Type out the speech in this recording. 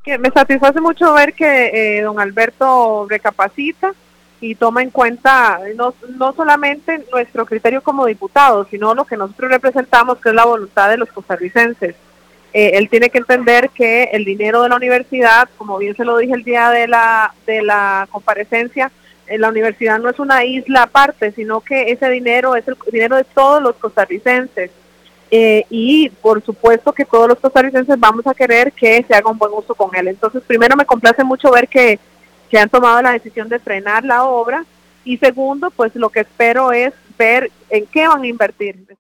Que me satisface mucho ver que don Alberto recapacita y toma en cuenta no solamente nuestro criterio como diputados, sino lo que nosotros representamos, que es la voluntad de los costarricenses. Él tiene que entender que el dinero de la universidad, como bien se lo dije el día de la comparecencia, la universidad no es una isla aparte, sino que ese dinero es el dinero de todos los costarricenses. Y por supuesto que todos los costarricenses vamos a querer que se haga un buen uso con él. Entonces, primero me complace mucho ver que han tomado la decisión de frenar la obra, y segundo, pues lo que espero es ver en qué van a invertir.